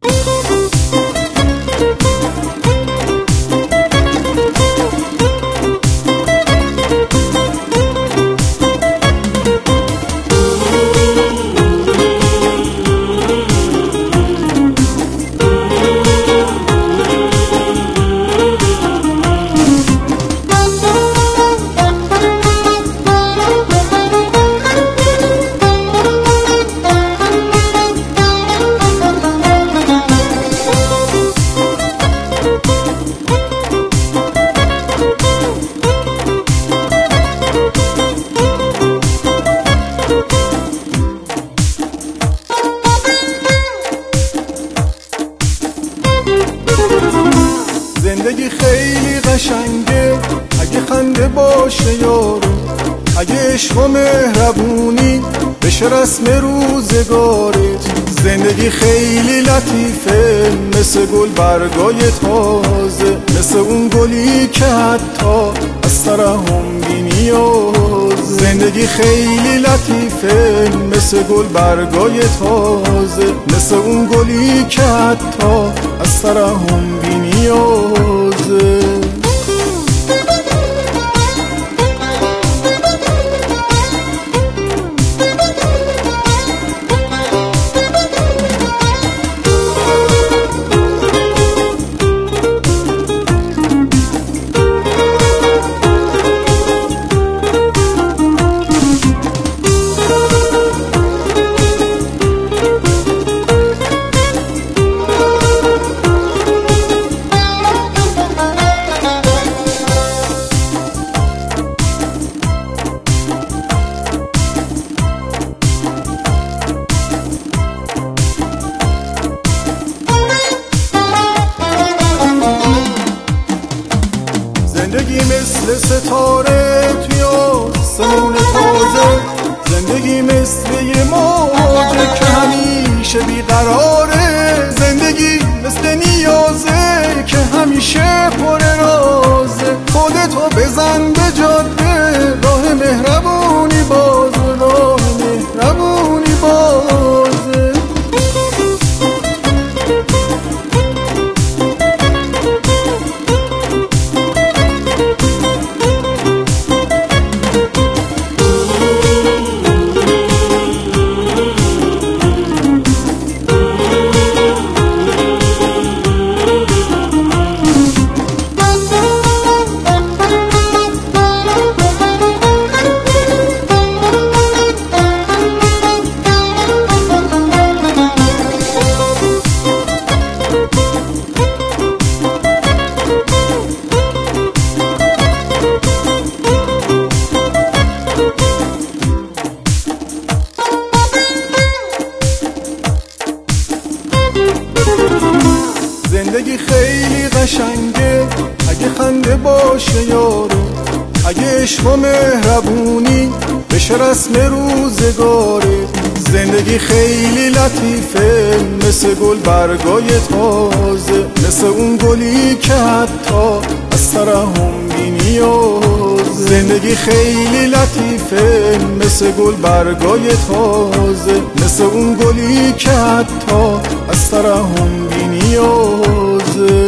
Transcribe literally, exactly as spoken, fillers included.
زندگی خیلی قشنگه اگه خنده باشه یارو، اگه عشق و مهربونی بشه رسم روزگارت. زندگی خیلی لطیفه مثل گل برگای تازه، مثل اون گلی که حتی از ترحم بی نیاز. زندگی خیلی لطیفه مثل گل برگای تازه، مثل اون گلی که حتی از ترحم بی نیازه. زندگی مثل ستاره توی آسمون تازه، زندگی مثل یه موجه که همیشه بیقراره. زندگی مثل نیازه که همیشه پر رازه. خودتو بزن به جاده، راه مهربونی باز، راه مهربونی بازه. زندگی خیلی قشنگه اگه خنده باشه یارو، اگه عشق و مهربونی بشه رسم روزگاره. زندگی خیلی لطیفه مثل گل برگای تازه، مثل اون گلی که حتی از ترحم بی نیاز. زندگی خیلی لطیفه مثل گل برگای تازه، مثل اون گلی که حتی از ترحم بی نیازه.